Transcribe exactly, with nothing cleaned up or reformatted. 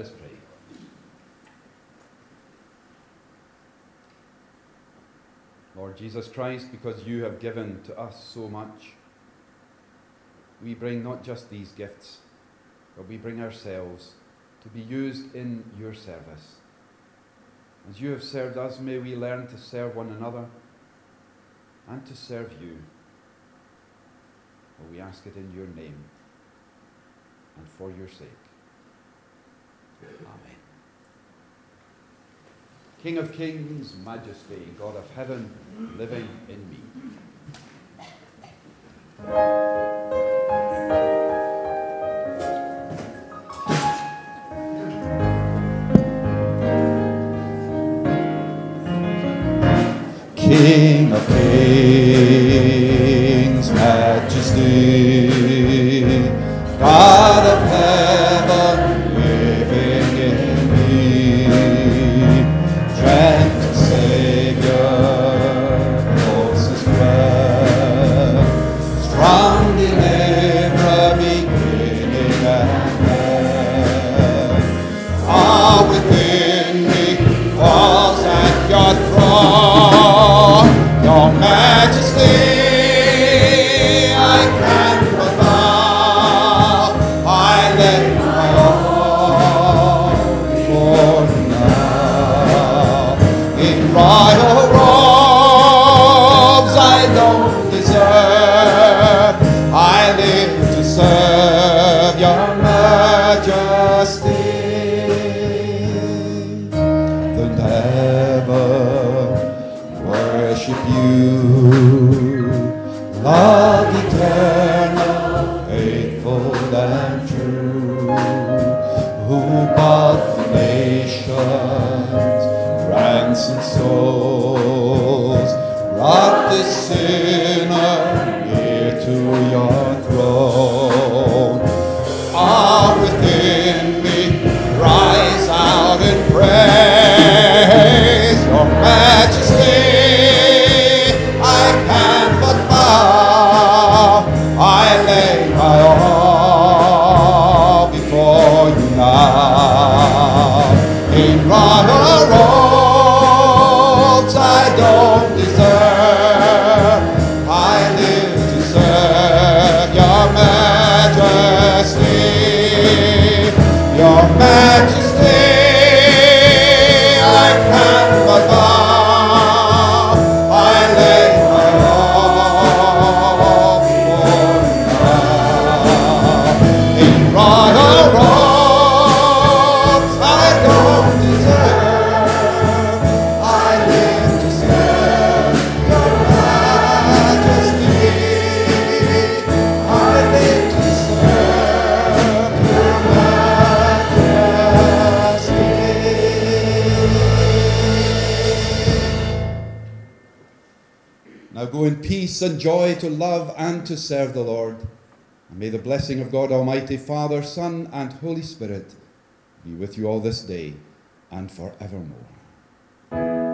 us pray. Lord Jesus Christ, because you have given to us so much, we bring not just these gifts, but we bring ourselves to be used in your service. As you have served us, may we learn to serve one another and to serve you. For we ask it in your name and for your sake. Amen. King of kings, majesty, God of heaven, living in me. King of kings, majesty, God of heaven, living in me, gentle Savior, closest friend, strong deliverer, beginning and end, all within me falls at your throne. Your majesty, I can but bow. I lay my all before you now. In royal robes I don't deserve. I live to serve your majesty. The never worship you, love eternal, faithful and true, who bought the nations, ransomed souls, brought the sinner near to your throne. All within me rise out in praise, your majesty. I can but bow. I lay my all before you now. In royal robes I don't deserve. I live to serve your majesty. Your majesty, I can but bow. I lay my all before you now. In royal robes I don't deserve. I live to serve your majesty. I live to serve your majesty. Now go in peace and joy to love and to serve the Lord. And may the blessing of God Almighty, Father, Son, and Holy Spirit be with you all this day and forevermore.